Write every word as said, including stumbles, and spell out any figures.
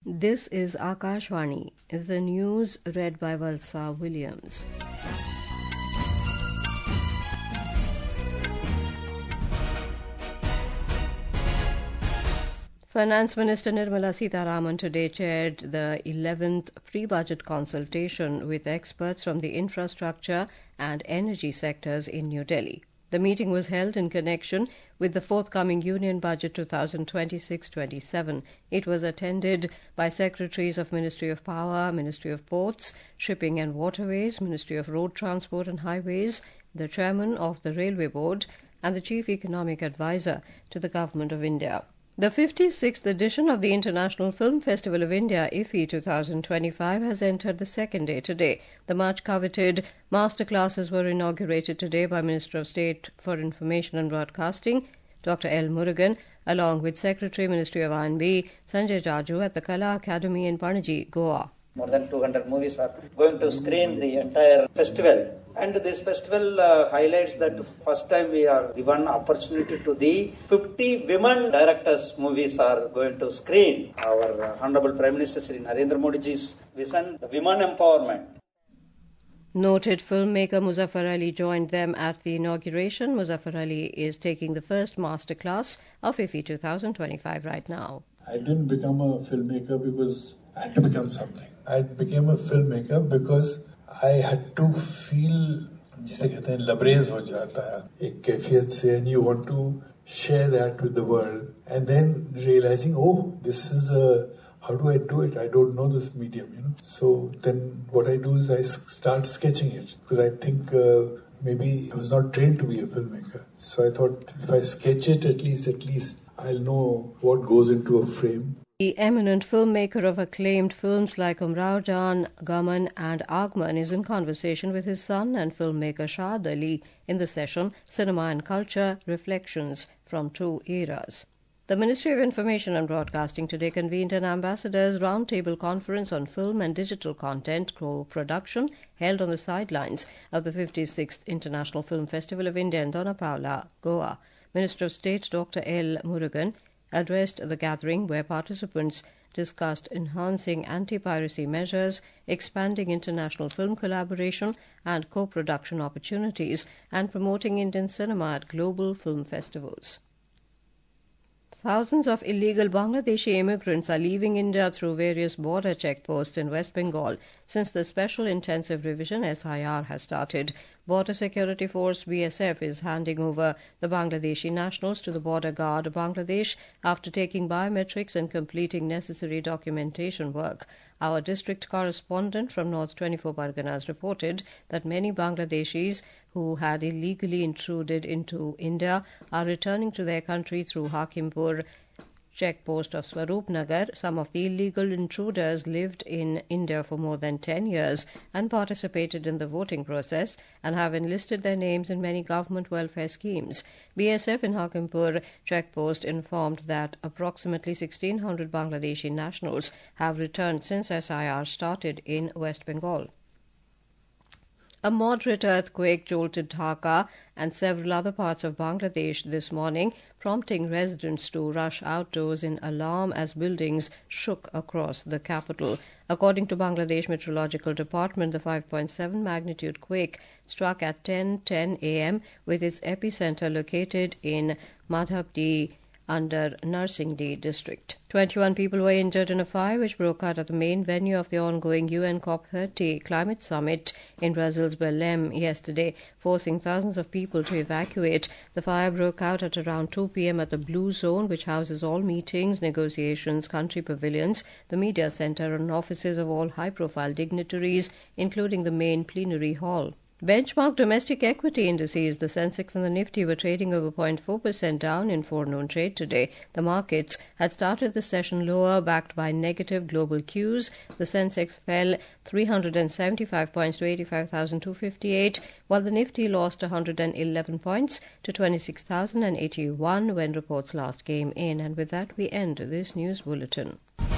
This is Akashvani, the news read by Valsa Williams. Finance Minister Nirmala Sitharaman today chaired the eleventh pre-budget consultation with experts from the infrastructure and energy sectors in New Delhi. The meeting was held in connection with the forthcoming Union Budget twenty twenty-six twenty-seven. It was attended by Secretaries of Ministry of Power, Ministry of Ports, Shipping and Waterways, Ministry of Road Transport and Highways, the Chairman of the Railway Board, and the Chief Economic Advisor to the Government of India. The fifty-sixth edition of the International Film Festival of India, I F I twenty twenty-five, has entered the second day today. The much-coveted masterclasses were inaugurated today by Minister of State for Information and Broadcasting, Doctor L. Murugan, along with Secretary, Ministry of R and B, Sanjay Jaju, at the Kala Academy in Panaji, Goa. More than two hundred movies are going to screen the entire festival. And this festival uh, highlights that first time we are given opportunity to the fifty women directors movies are going to screen. Our uh, Honorable Prime Minister Shri Narendra Modi ji's vision, the women empowerment. Noted filmmaker Muzaffar Ali joined them at the inauguration. Muzaffar Ali is taking the first masterclass of I F I twenty twenty-five right now. I didn't become a filmmaker because I had to become something. I became a filmmaker because I had to feel, जिसे कहते हैं लबरेज हो जाता है एक कैफियत से, and you want to share that with the world, and then realizing, oh, this is a, how do I do it? I don't know this medium, you know. So then what I do is I start sketching it because I think uh, maybe I was not trained to be a filmmaker. So I thought if I sketch it, at least, at least I'll know what goes into a frame. The eminent filmmaker of acclaimed films like Umrao Jaan, Gaman and Agman is in conversation with his son and filmmaker Shahid Ali in the session Cinema and Culture, Reflections from Two Eras. The Ministry of Information and Broadcasting today convened an ambassadors' roundtable conference on film and digital content co-production held on the sidelines of the fifty-sixth International Film Festival of India in Dona Paula, Goa. Minister of State Doctor L. Murugan addressed the gathering where participants discussed enhancing anti-piracy measures, expanding international film collaboration and co-production opportunities, and promoting Indian cinema at global film festivals. Thousands of illegal Bangladeshi immigrants are leaving India through various border checkposts in West Bengal since the Special Intensive Revision S I R has started. Border Security Force B S F is handing over the Bangladeshi nationals to the Border Guard Bangladesh after taking biometrics and completing necessary documentation work. Our district correspondent from North twenty-four Parganas reported that many Bangladeshis who had illegally intruded into India are returning to their country through Hakimpur checkpost of Swaroopnagar. Some of the illegal intruders lived in India for more than ten years and participated in the voting process and have enlisted their names in many government welfare schemes. B S F in Hakimpur checkpost informed that approximately sixteen hundred Bangladeshi nationals have returned since S I R started in West Bengal. A moderate earthquake jolted Dhaka and several other parts of Bangladesh this morning, prompting residents to rush outdoors in alarm as buildings shook across the capital. According to Bangladesh Meteorological Department, the five point seven magnitude quake struck at ten ten a m with its epicenter located in Madhabdi under Narsingdi district. twenty-one people were injured in a fire which broke out at the main venue of the ongoing U N COP thirty climate summit in Brazil's Belém yesterday, forcing thousands of people to evacuate. The fire broke out at around two p m at the Blue Zone, which houses all meetings, negotiations, country pavilions, the media center and offices of all high-profile dignitaries, including the main plenary hall. Benchmark domestic equity indices, the Sensex and the Nifty, were trading over zero point four percent down in forenoon trade today. The markets had started the session lower, backed by negative global cues. The Sensex fell three hundred seventy-five points to eighty-five thousand two hundred fifty-eight, while the Nifty lost one hundred eleven points to twenty-six thousand eighty-one when reports last came in. And with that, we end this news bulletin.